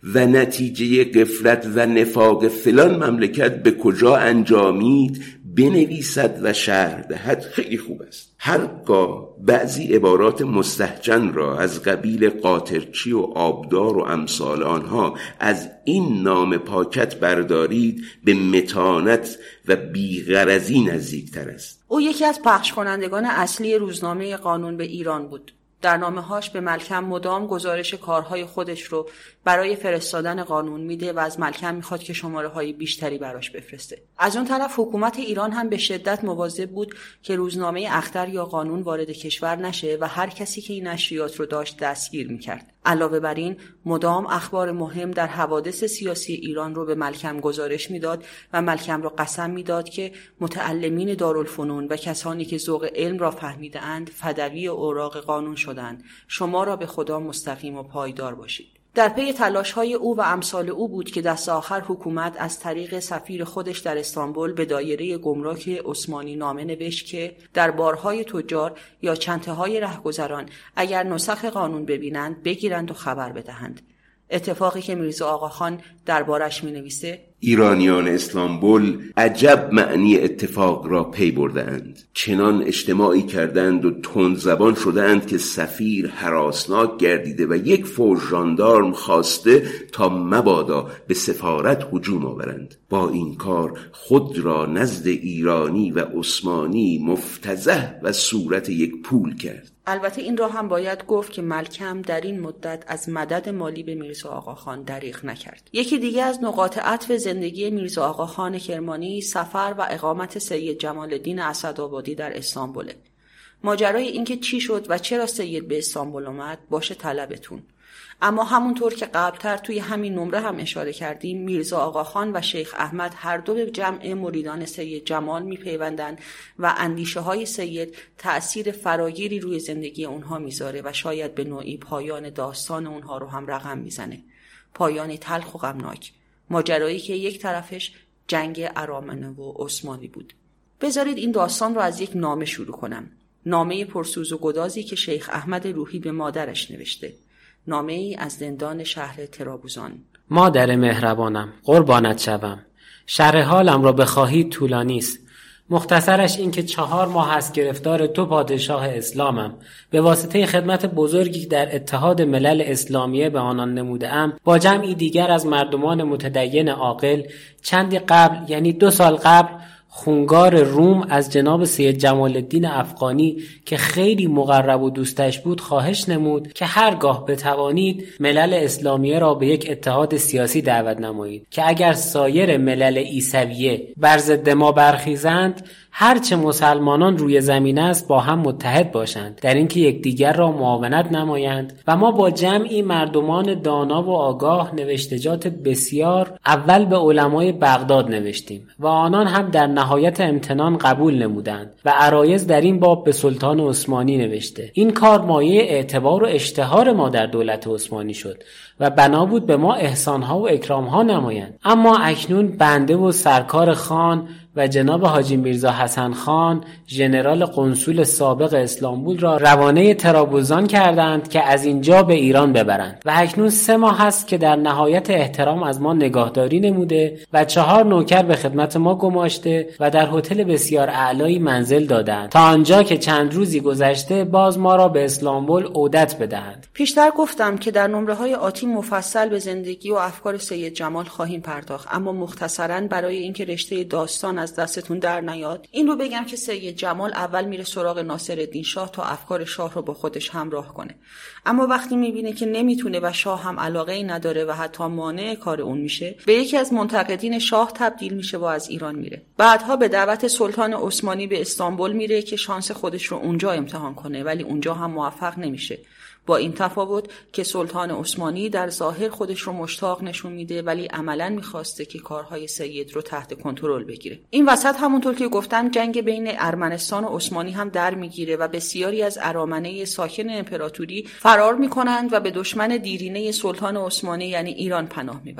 D: و نتیجه غفلت و نفاق فلان مملکت به کجا انجامید بنویسد و شرح دهد خیلی خوب است. هرگاه بعضی عبارات مستهجن را از قبیل قاطرچی و آبدار و امثال آنها از این نام پاکت بردارید به متانت و بیغرضی نزدیکتر است.
B: او یکی از پخش کنندگان اصلی روزنامه قانون به ایران بود. در نامه‌هاش به ملکم مدام گزارش کارهای خودش رو برای فرستادن قانون میده و از ملکم میخواد که شماره‌های بیشتری براش بفرسته. از اون طرف حکومت ایران هم به شدت مواظب بود که روزنامه اختر یا قانون وارد کشور نشه و هر کسی که این نشریات رو داشت دستگیر میکرد. علاوه بر این مدام اخبار مهم در حوادث سیاسی ایران رو به ملکم گزارش میداد و ملکم رو قسم میداد که متعلمین دارالفنون و کسانی که ذوق علم را فهمیده‌اند فدوی اوراق قانون شدند. شما را به خدا مستقیم و پایدار باشید. در پی تلاش‌های او و امثال او بود که دست آخر حکومت از طریق سفیر خودش در استانبول به دایره گمرک عثمانی نامه نوشت که در بارهای تجار یا چنته‌های رهگذران اگر نسخ قانون ببینند بگیرند و خبر بدهند. اتفاقی که میرزا آقاخان دربارش می‌نویسه:
D: ایرانیان استانبول عجب معنی اتفاق را پی بردند. چنان اجتماعی کردند و تند زبان شدند که سفیر هراسناک گردیده و یک فوج ژاندارم خواسته تا مبادا به سفارت هجوم آورند. با این کار خود را نزد ایرانی و عثمانی مفتضح و صورت یک پول کرد.
B: البته این را هم باید گفت که ملکم در این مدت از مدد مالی به میرزا آقاخان دریغ نکرد. یکی دیگه از نقاط عطف زندگی میرزا آقاخان کرمانی سفر و اقامت سید جمال الدین اسدآبادی در استانبوله. ماجرای اینکه چی شد و چرا سید به استانبول اومد باشه طلبتون. اما همونطور که قبلتر توی همین نمره هم اشاره کردیم، میرزا آقاخان و شیخ احمد هر دو به جمع مریدان سید جمال میپیوندن و اندیشه های سید تأثیر فراگیری روی زندگی اونها میذاره و شاید به نوعی پایان داستان اونها رو هم رقم میزنه. پایانی تلخ و غمناک. ماجرایی که یک طرفش جنگ ارامنه و عثمانی بود. بذارید این داستان رو از یک نامه شروع کنم. نامه پرسوز و گدازی که شیخ احمد روحی به مادرش نوشته. نامه ای از زندان شهر ترابوزان.
E: مادر مهربانم، قربانت شوم. شرح حالم را بخواهید طولانی است. مختصرش این که چهار ماه از گرفتار تو پادشاه اسلامم. به واسطه خدمت بزرگی در اتحاد ملل اسلامیه به آنان نموده‌ام، با جمعی دیگر از مردمان متدین عاقل چندی قبل، یعنی دو سال قبل، خونگار روم از جناب سید جمال الدین افغانی که خیلی مقرب و دوستش بود خواهش نمود که هرگاه بتوانید ملل اسلامیه را به یک اتحاد سیاسی دعوت نمایید که اگر سایر ملل عیسویه بر ضد ما برخیزند، هرچه مسلمانان روی زمین است با هم متحد باشند در اینکه یکدیگر را معاونت نمایند. و ما با جمعی مردمان دانا و آگاه نوشتجات بسیار اول به علمای بغداد نوشتیم و آنان هم در نهایت امتنان قبول نمودند و عرایض در این باب به سلطان عثمانی نوشته. این کار مایه اعتبار و اشتهار ما در دولت عثمانی شد و بنا بود به ما احسانها و اکرامها نمایند. اما اکنون بنده و سرکار خان و جناب حاجی میرزا حسن خان ژنرال قنصول سابق استانبول را روانه ترابوزان کردند که از اینجا به ایران ببرند و اکنون سه ماه است که در نهایت احترام از ما نگاهداری نموده و چهار نوکر به خدمت ما گماشته و در هتل بسیار اعلایی منزل دادند تا آنجا که چند روزی گذشته باز ما را به استانبول عودت بدهند.
B: پیشتر گفتم که در نمره‌های آتی مفصل به زندگی و افکار سید جمال خواهیم پرداخت، اما مختصراً برای اینکه رشته داستان از دستتون در نیاد این رو بگم که سید جمال اول میره سراغ ناصرالدین شاه تا افکار شاه رو با خودش همراه کنه، اما وقتی میبینه که نمیتونه و شاه هم علاقه ای نداره و حتی مانع کار اون میشه، به یکی از منتقدین شاه تبدیل میشه و از ایران میره. بعدها به دعوت سلطان عثمانی به استانبول میره که شانس خودش رو اونجا امتحان کنه، ولی اونجا هم موفق نمیشه. با این تفاوت که سلطان عثمانی در ظاهر خودش رو مشتاق نشون میده ولی عملاً میخواسته که کارهای سید رو تحت کنترل بگیره. این وسط همونطور که گفتم جنگ بین ارمنستان و عثمانی هم در میگیره و بسیاری از ارامنه ساکن امپراتوری فرار میکنند و به دشمن دیرینه سلطان عثمانی یعنی ایران پناه میبرند.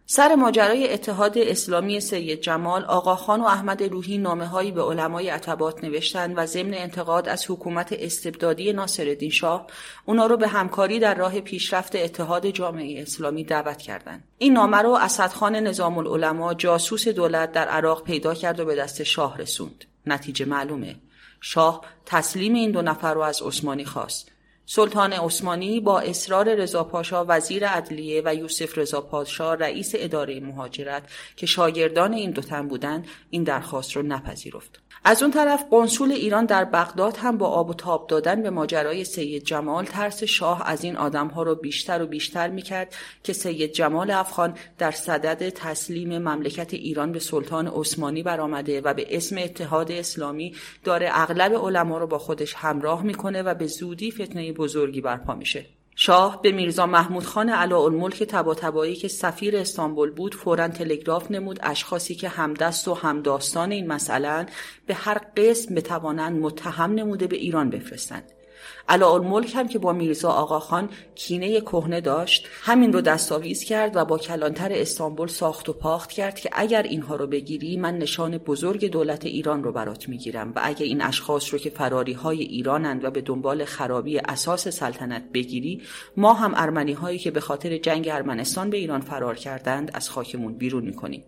B: سر ماجرای اتحاد اسلامی سید جمال، آقاخان و احمد روحی نامه‌هایی به علمای عتبات نوشتند و ضمن انتقاد از حکومت استبدادی ناصرالدین شاه اونا رو به همکاری در راه پیشرفت اتحاد جامعه اسلامی دعوت کردند. این نامه رو اسدخان نظام العلما، جاسوس دولت در عراق، پیدا کرد و به دست شاه رسوند. نتیجه معلومه. شاه تسلیم این دو نفر رو از عثمانی خواست. سلطان عثمانی با اصرار رضا پاشا وزیر عدلیه و یوسف رضا پاشا رئیس اداره مهاجرت که شاگردان این دو تن بودند این درخواست رو نپذیرفت. از اون طرف قنسول ایران در بغداد هم با آب و تاب دادن به ماجرای سید جمال ترس شاه از این آدم‌ها رو بیشتر و بیشتر می‌کرد که سید جمال افغان در صدد تسلیم مملکت ایران به سلطان عثمانی برآمده و به اسم اتحاد اسلامی داره اغلب علما رو با خودش همراه می‌کنه و به زودی فتنه بزرگی برپا میشه. شاه به میرزا محمود خان علاءالملک طباطبایی که سفیر استانبول بود فوراً تلگراف نمود اشخاصی که همدست و همداستان این مسئله به هر قسم بتوانند متهم نموده به ایران بفرستند. علاءالملک هم که با میرزا آقاخان کینه کهنه داشت همین رو دستاویز کرد و با کلانتر استانبول ساخت و پاخت کرد که اگر اینها رو بگیری من نشان بزرگ دولت ایران رو برات میگیرم و اگر این اشخاص رو که فراری های ایرانند و به دنبال خرابی اساس سلطنت بگیری ما هم ارمنی هایی که به خاطر جنگ ارمنستان به ایران فرار کردند از خاکمون بیرون میکنیم.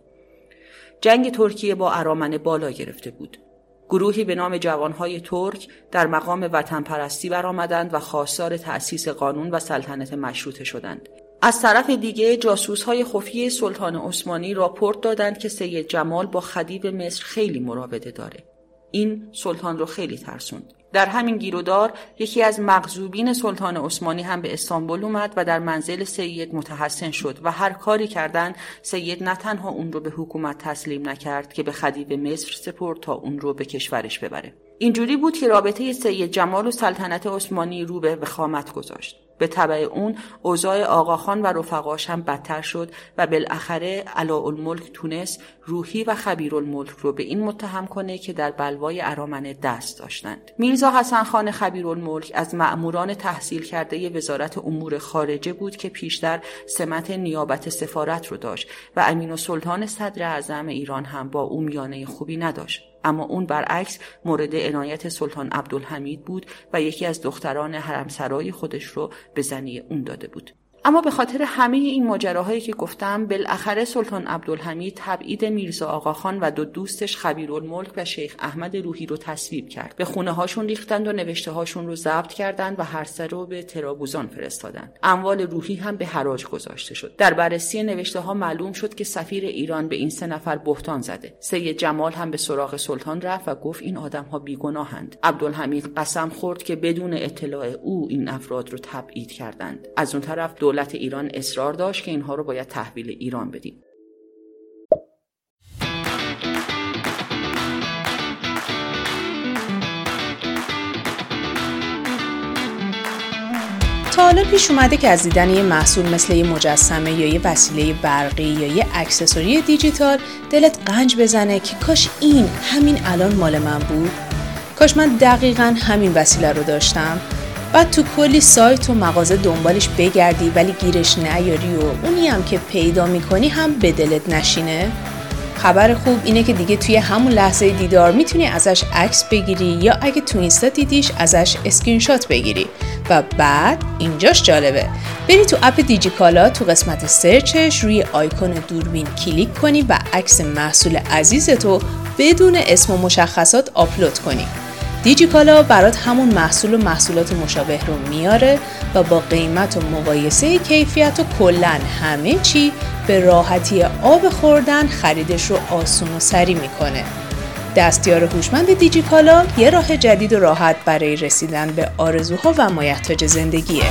B: جنگ ترکیه با ارامنه بالا گرفته بود. گروهی به نام جوانهای ترک در مقام وطن پرستی برآمدند و خواستار تأسیس قانون و سلطنت مشروطه شدند. از طرف دیگه جاسوس‌های خفیه سلطان عثمانی راپورت دادند که سید جمال با خدیو مصر خیلی مراوده داره. این سلطان رو خیلی ترسوند. در همین گیرودار یکی از مغضوبین سلطان عثمانی هم به استانبول اومد و در منزل سید متحسن شد و هر کاری کردن سید نه تنها اون رو به حکومت تسلیم نکرد که به خدیو مصر سپرد تا اون رو به کشورش ببره. اینجوری بود که رابطه سید جمال و سلطنت عثمانی رو به وخامت گذاشت. به تبع اون اوضاع آقاخان و رفقاش هم بدتر شد و بالاخره علاءالملک تونست روحی و خبیرالملک رو به این متهم کنه که در بلوای ارامنه دست داشتند. میرزا حسن خان خبیرالملک از مأموران تحصیل کرده وزارت امور خارجه بود که پیشتر سمت نیابت سفارت رو داشت و امین السلطان صدر اعظم ایران هم با او میانه خوبی نداشت. اما اون برعکس مورد عنایت سلطان عبدالحمید بود و یکی از دختران حرمسرای خودش رو به زنی اون داده بود. اما به خاطر همه این ماجراهایی که گفتم بالاخره سلطان عبدالحمید تبعید میرزا آقاخان و دو دوستش خبیرالملک و شیخ احمد روحی رو تصویب کرد. به خونه هاشون ریختند و نوشته هاشون رو ضبط کردند و هر سه رو به ترابوزان فرستادند. اموال روحی هم به حراج گذاشته شد. در بررسی نوشته ها معلوم شد که سفیر ایران به این سه نفر بهتان زده. سید جمال هم به سراغ سلطان رفت و گفت این آدم ها بیگناهند. عبدالحمید قسم خورد که بدون اطلاع او این افراد رو تبعید کردند. از اون طرف دولت ایران اصرار داشت که اینها رو باید تحویل ایران بدیم.
F: تا حالا پیش اومده که از دیدن یه محصول مثل یه مجسمه یا یه وسیله برقی یا یه اکسسوری دیجیتال دلت قنج بزنه که کاش این همین الان مال من بود؟ کاش من دقیقاً همین وسیله رو داشتم؟ بعد تو کلی سایت و مغازه دنبالش بگردی ولی گیرش نیاری و اونی هم که پیدا میکنی هم به دلت نشینه؟ خبر خوب اینه که دیگه توی همون لحظه دیدار میتونی ازش عکس بگیری یا اگه تو اینستا دیدیش ازش اسکرین شات بگیری و بعد اینجاش جالبه بری تو اپ دیجیکالا تو قسمت سرچش روی آیکون دوربین کلیک کنی و عکس محصول عزیزتو بدون اسم و مشخصات آپلود کنی. دیجیکالا برات همون محصول و محصولات مشابه رو میاره و با قیمت و مقایسه کیفیت و کلاً همه چی به راحتی آب خوردن خریدش رو آسون و سریع میکنه. دستیار هوشمند دیجیکالا یه راه جدید و راحت برای رسیدن به آرزوها و مایحتاج زندگیه.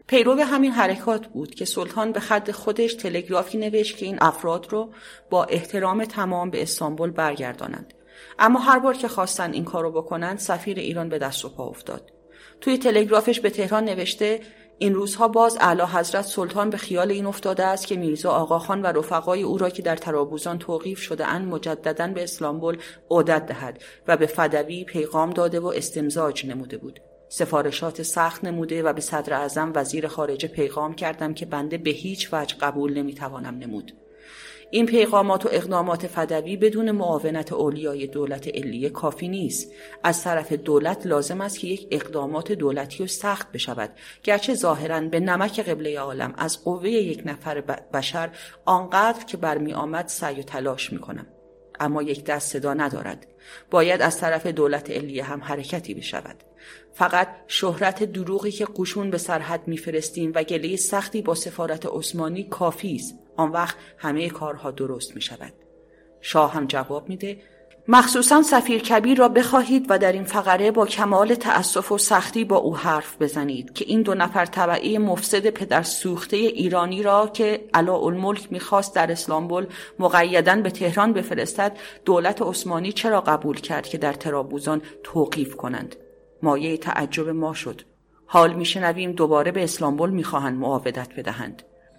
B: پیرو همین حرکات بود که سلطان به خط خودش تلگرافی نوشت که این افراد رو با احترام تمام به استانبول برگردانند. اما هر بار که خواستن این کارو بکنند سفیر ایران به دست و پا افتاد. توی تلگرافش به تهران نوشته این روزها باز اعلی حضرت سلطان به خیال این افتاده است که میرزا آقاخان و رفقای او را که در طرابوزان توقیف شده اند مجدداً به استانبول عودت دهد و به فدوی پیغام داده و استمزاج نموده بود. سفارشات سخت نموده و به صدر اعظم وزیر خارجه پیغام کردم که بنده به هیچ وجه قبول نمیتوانم نمود. این پیغامات و اقدامات فدوی بدون معاونت اولیای دولت علیه کافی نیست. از طرف دولت لازم است که یک اقدامات دولتی و سخت بشود، گرچه ظاهراً به نمک قبله عالم از قوه یک نفر بشر آنقدر که برمی آمد سعی و تلاش می کنم. اما یک دست صدا ندارد. باید از طرف دولت علیه هم حرکتی بشود. فقط شهرت دروغی که قشون به سرحد میفرستیم و گله سختی با سفارت عثمانی کافی است. آن وقت همه کارها درست می شود. شاه هم جواب میده مخصوصاً سفیر کبیر را بخواهید و در این فقره با کمال تأسف و سختی با او حرف بزنید که این دو نفر تبعی مفسد پدر سوخته ایرانی را که علاءالملک میخواست در استانبول مقیداً به تهران بفرستد دولت عثمانی چرا قبول کرد که در طرابوزان توقیف کنند. مایه تعجب ما شد. حال میشنویم دوباره به استانبول میخواهند معاودت بدهند.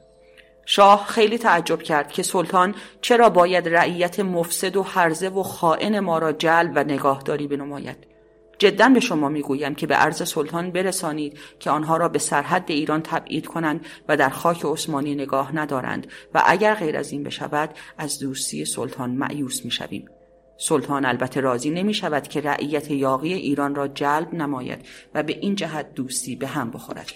B: شاه خیلی تعجب کرد که سلطان چرا باید رعیت مفسد و هرزه و خائن ما را جلب و نگاهداری بنماید. جداً به شما میگویم که به عرض سلطان برسانید که آنها را به سرحد ایران تبعید کنند و در خاک عثمانی نگاه ندارند و اگر غیر از این بشود از دوستی سلطان مایوس میشویم. سلطان البته راضی نمی شود که رعیت یاغی ایران را جلب نماید و به این جهت دوستی به هم بخورد.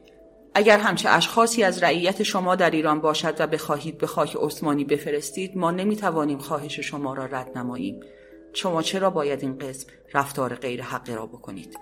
B: اگر همچه اشخاصی از رعیت شما در ایران باشد و بخواهید به خاک عثمانی بفرستید ما نمیتوانیم خواهش شما را رد نماییم. شما چرا باید این قسم رفتار غیر حقی را بکنید؟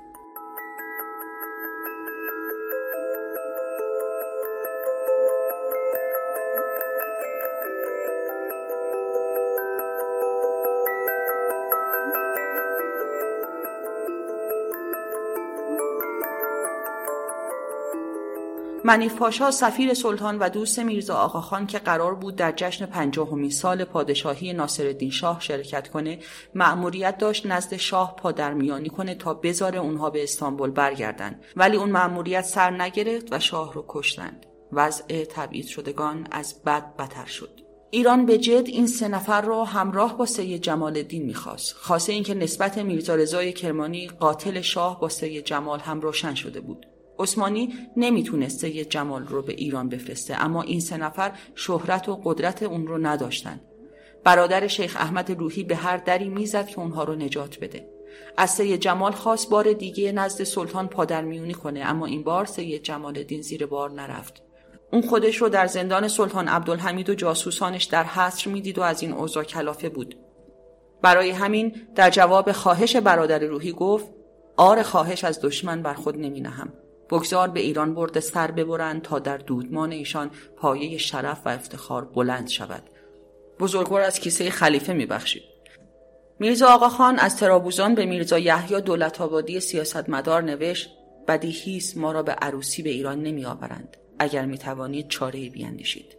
B: منیف پاشا سفیر سلطان و دوست میرزا آقاخان که قرار بود در جشن پنجاهمین سال پادشاهی ناصرالدین شاه شرکت کنه مأموریت داشت نزد شاه پادرمیانی کنه تا بذاره اونها به استانبول برگردن، ولی اون مأموریت سر نگرفت و شاه رو کشتند. وضع تبعید شدگان از بد بدتر شد. ایران به جد این سه نفر را همراه با سید جمال الدین می‌خواست. خاصه اینکه نسبت میرزا رضای کرمانی قاتل شاه با سید جمال هم روشن شده بود. عثمانی نمیتونست سید جمال رو به ایران بفرسته، اما این سه نفر شهرت و قدرت اون رو نداشتن. برادر شیخ احمد روحی به هر دری میزد که اونها رو نجات بده. از سید جمال خواست بار دیگه نزد سلطان پادرمیونی کنه، اما این بار سید جمال الدین زیر بار نرفت. اون خودش رو در زندان سلطان عبدالحمید و جاسوسانش در حصر میدید و از این اوضاع کلافه بود. برای همین در جواب خواهش برادر روحی گفت آر خواهش از دشمن بر خود نمی نهم. بگذار به ایران برده سر ببرند تا در دودمان ایشان پایه شرف و افتخار بلند شود. بزرگوار از کیسه خلیفه می بخشید. میرزا آقاخان از طرابوزان به میرزا یحیی دولت‌آبادی سیاستمدار نوشت بدیهی است ما را به عروسی به ایران نمی آورند. اگر می توانید چاره‌ای بیندیشید.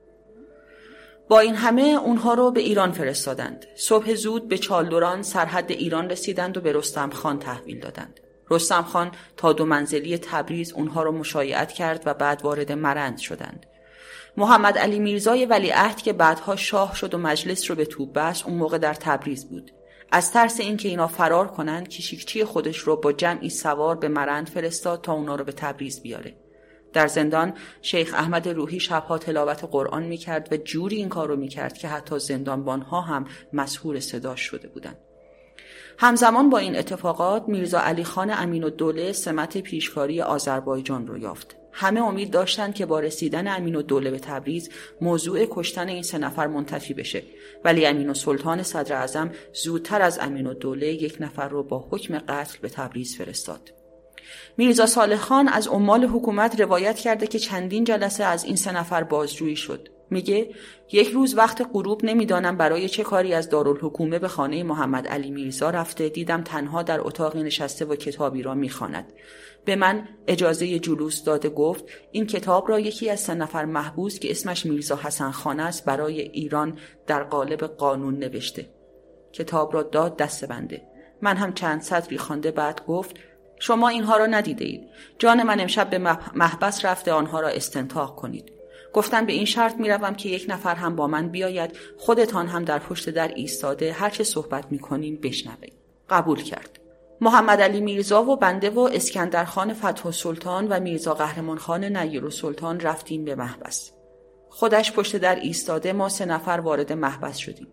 B: با این همه اونها رو به ایران فرستادند. صبح زود به چالدوران سرحد ایران رسیدند و به رستم خان تحویل دادند. رستم خان تا دو منزلی تبریز اونها رو مشایعت کرد و بعد وارد مرند شدند. محمد علی میرزای ولیعهد که بعدها شاه شد و مجلس رو به توپ بست اون موقع در تبریز بود. از ترس اینکه اینا فرار کنند کشیکچی خودش رو با جمعی سوار به مرند فرستاد تا اونا رو به تبریز بیاره. در زندان شیخ احمد روحی شبها تلاوت قرآن میکرد و جوری این کار رو میکرد که حتی زندانبانها هم مسحور صداش شده بودند. همزمان با این اتفاقات میرزا علی خان امین‌الدوله سمت پیشکاری آذربایجان رو یافت. همه امید داشتند که با رسیدن امین‌الدوله به تبریز موضوع کشتن این سه نفر منتفی بشه، ولی امین‌السلطان صدر اعظم زودتر از امین‌الدوله یک نفر رو با حکم قتل به تبریز فرستاد. میرزا صالح خان از عمال حکومت روایت کرده که چندین جلسه از این سه نفر بازجویی شد. میگه یک روز وقت غروب نمیدانم برای چه کاری از دارالحکومه به خانه محمد علی میرزا رفته، دیدم تنها در اتاقی نشسته و کتابی را میخواند. به من اجازه جلوس داده، گفت این کتاب را یکی از سه نفر محبوس که اسمش میرزا حسن خان است برای ایران در قالب قانون نوشته. کتاب را داد دست بنده. من هم چند سطری خوانده، بعد گفت شما اینها را ندیده اید. جان من امشب به محبس رفته آنها را استنتاق کنید. گفتن به این شرط میروم که یک نفر هم با من بیاید، خودتان هم در پشت در ایستاده هر چه صحبت میکنیم بشنوید. قبول کرد. محمد علی میرزا و بنده و اسکندر خان فتح السلطان و میرزا قهرمان خان نیرالسلطان رفتیم به محبس. خودش پشت در ایستاده، ما سه نفر وارد محبس شدیم.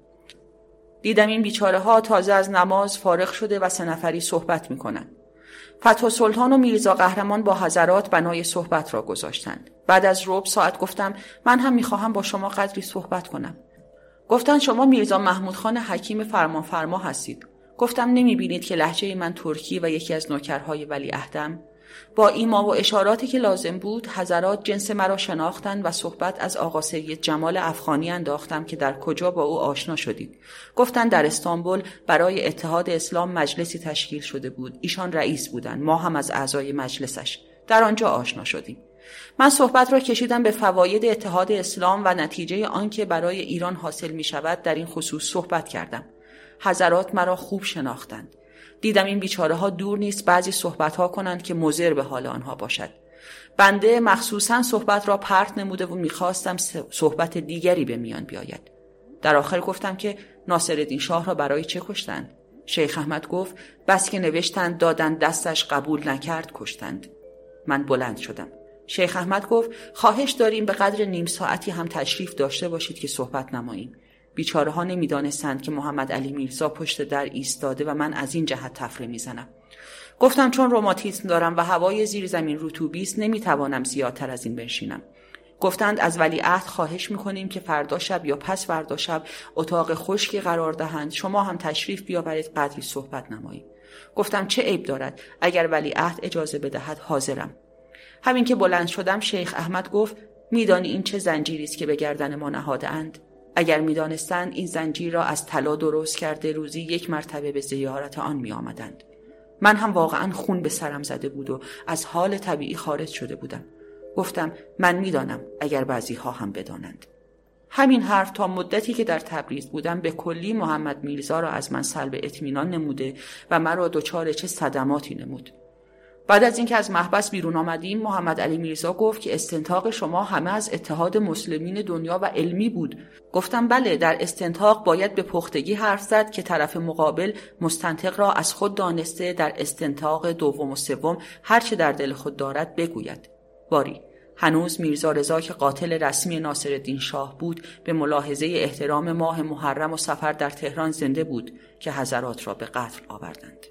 B: دیدم این بیچاره ها تازه از نماز فارغ شده و سه نفری صحبت میکنن. فتح السلطان و میرزا قهرمان با حضرات بنای صحبت را گذاشتند. بعد از ربع ساعت گفتم من هم میخواهم با شما قدری صحبت کنم. گفتن شما میرزا محمود خان حکیم فرمان فرما هستید. گفتم نمیبینید که لهجه من ترکی و یکی از نوکرهای ولیعهدم؟ با ایما و اشاراتی که لازم بود حضرات جنس مرا شناختند و صحبت از آقا سید جمال افغانی انداختم که در کجا با او آشنا شدید. گفتن در استانبول برای اتحاد اسلام مجلسی تشکیل شده بود. ایشان رئیس بودند، ما هم از اعضای مجلسش. در آنجا آشنا شدیم. من صحبت را کشیدم به فواید اتحاد اسلام و نتیجه آنکه برای ایران حاصل می شود در این خصوص صحبت کردم. حضرات مرا خوب شناختند. دیدم این بیچاره ها دور نیست بعضی صحبت ها کنند که مضر به حال آنها باشد. بنده مخصوصاً صحبت را پرت نموده و میخواستم صحبت دیگری به میان بیاید. در آخر گفتم که ناصرالدین شاه را برای چه کشتند؟ شیخ احمد گفت بس که نوشتند دادند دستش قبول نکرد کشتند. من بلند شدم. شیخ احمد گفت خواهش داریم به قدر نیم ساعتی هم تشریف داشته باشید که صحبت نماییم. بیچاره ها نمی دانستند که محمد علی میرزا پشت در ایستاده و من از این جهت تفره می زنم. گفتم چون روماتیسم دارم و هوای زیر زمین رطوبی است نمی توانم زیادتر از این بنشینم. گفتند از ولیعهد خواهش می کنیم که فردا شب یا پس فردا شب اتاق خشکی قرار دهند، شما هم تشریف بیاورید قدری صحبت نماییم. گفتم چه عیب دارد، اگر ولیعهد اجازه بدهد حاضرم. همین که بلند شدم شیخ احمد گفت میدانی این چه زنجیری است که به گردن ما نهاده اند؟ اگر میدانستند این زنجیر را از طلا درست کرده روزی یک مرتبه به زیارت آن می آمدند. من هم واقعا خون به سرم زده بود و از حال طبیعی خارج شده بودم. گفتم من میدانم اگر بعضی ها هم بدانند. همین حرف تا مدتی که در تبریز بودم به کلی محمد میرزا را از من سلب اطمینان نموده و مرا دچار چه صدماتی نمود. بعد از اینکه از محبس بیرون آمدیم محمد علی میرزا گفت که استنتاق شما همه از اتحاد مسلمین دنیا و علمی بود. گفتم بله، در استنتاق باید به پختگی حرف زد که طرف مقابل مستنطق را از خود دانسته در استنتاق دوم و سوم هر چه در دل خود دارد بگوید. باری هنوز میرزا رضا که قاتل رسمی ناصرالدین شاه بود به ملاحظه احترام ماه محرم و صفر در تهران زنده بود که حضرات را به قتل آوردند.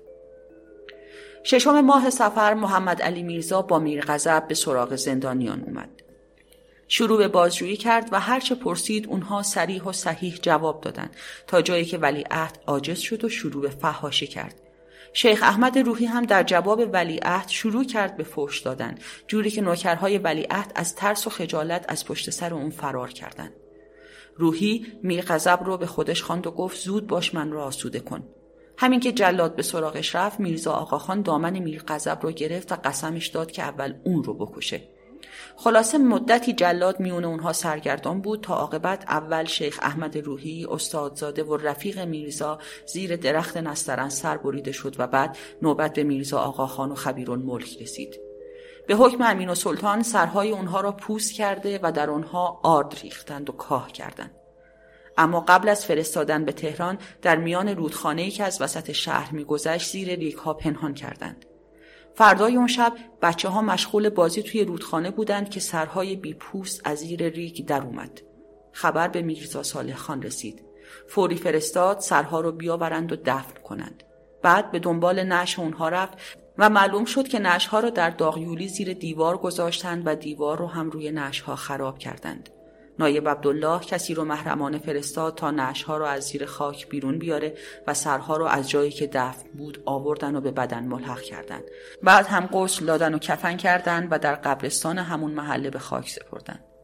B: ششم ماه صفر محمد علی میرزا با میرغضب به سراغ زندانیان اومد. شروع به بازجویی کرد و هرچه پرسید اونها صریح و صحیح جواب دادند تا جایی که ولیعهد عاجز شد و شروع به فحاشی کرد. شیخ احمد روحی هم در جواب ولیعهد شروع کرد به فحش دادن، جوری که نوکرهای ولیعهد از ترس و خجالت از پشت سر اون فرار کردند. روحی میرغضب رو به خودش خواند و گفت زود باش من رو آسوده کن. همین که جلاد به سراغش رفت میرزا آقاخان دامن میرغضب رو گرفت و قسمش داد که اول اون رو بکشه. خلاصه مدتی جلاد میونه اونها سرگردان بود تا عاقبت اول شیخ احمد روحی استادزاده و رفیق میرزا زیر درخت نسترن سر بریده شد و بعد نوبت به میرزا آقاخان و خبیرالملک رسید. به حکم امین و سلطان سرهای اونها را پوست کرده و در اونها آرد ریختند و کاه کردند. اما قبل از فرستادن به تهران در میان رودخانه‌ای که از وسط شهر می‌گذشت زیر ریگ‌ها پنهان کردند. فردای اون شب بچه‌ها مشغول بازی توی رودخانه بودند که سرهای بی پوست از زیر ریگ در اومد. خبر به میرزا صالح خان رسید. فوری فرستاد سرها رو بیاورند و دفن کنند. بعد به دنبال نعش اونها رفت و معلوم شد که نعش‌ها رو در داغیولی زیر دیوار گذاشتند و دیوار رو هم روی نعش‌ها خراب کردند. نایب عبدالله کسی رو محرمانه فرستاد تا نعش‌ها رو از زیر خاک بیرون بیاره و سرها رو از جایی که دفن بود آوردن و به بدن ملحق کردند. بعد هم غسل دادن و کفن کردند و در قبرستان همون محله به خاک سپردند.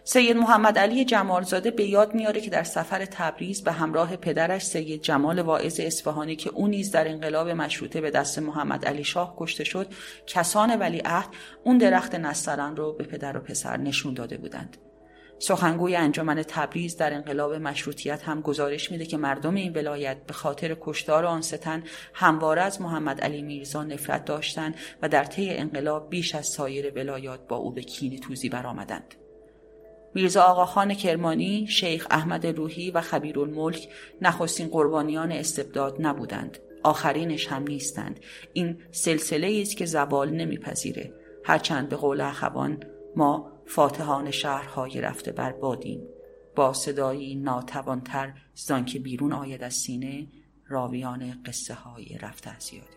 B: سید محمد علی جمالزاده به یاد میاره که در سفر تبریز به همراه پدرش سید جمال واعظ اصفهانی که او نیز در انقلاب مشروطه به دست محمد علی شاه کشته شد، کسان ولیعهد اون درخت نسترن رو به پدر و پسر نشون داده بودند. سخنگوی انجمن تبریز در انقلاب مشروطیت هم گزارش میده که مردم این ولایت به خاطر کشتار آن ستن همواره از محمد علی میرزا نفرت داشتند و در طی انقلاب بیش از سایر ولایات با او به کینه توزی برآمدند. میرزا آقاخان کرمانی، شیخ احمد روحی و خبیرالملک نخستین قربانیان استبداد نبودند. آخرینش هم نیستند. این سلسله است که زوال نمیپذیره. هرچند به قول اخوان ما فاتحان شهرهای رفته بر بادیم، با صدایی ناتوانتر زان که بیرون آید از سینه، راویان قصه های رفته از یادیم.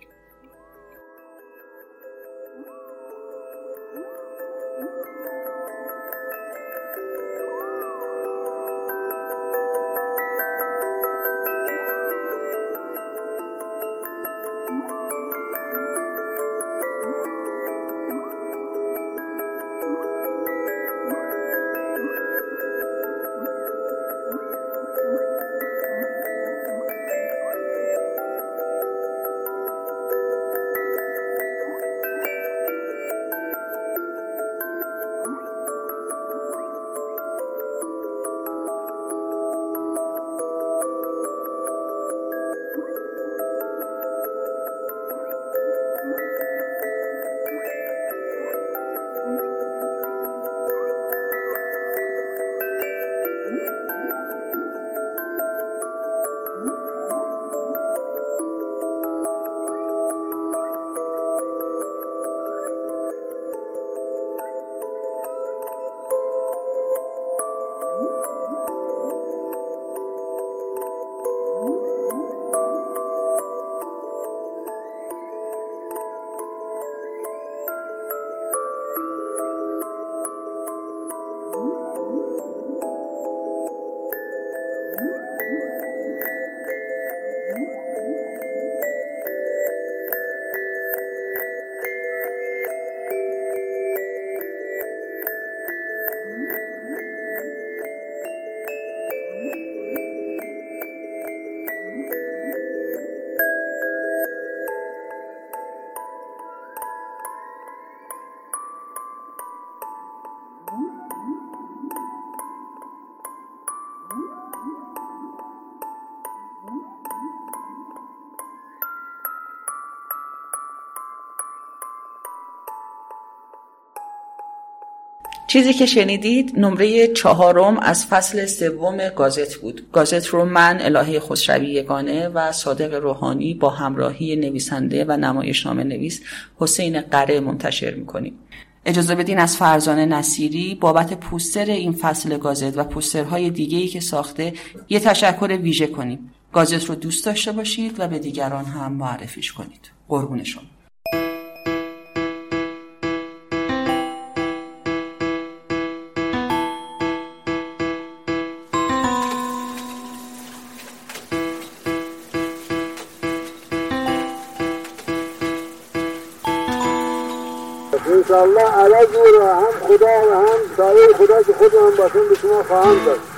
B: چیزی که شنیدید نمره چهارم از فصل سوم گازت بود. گازت رو من الهه خسروی یگانه و صادق روحانی با همراهی نویسنده و نمایشنامه نویس حسین قره منتشر میکنیم. اجازه بدین از فرزانه نصیری بابت پوستر این فصل گازت و پوسترهای دیگه‌ای که ساخته یه تشکر ویژه کنیم. گازت رو دوست داشته باشید و به دیگران هم معرفیش کنید. قربون شما.
C: انشاءالله عوض رو هم خدا و هم سایه خدا که خود هم باشن به شما خواهم داد.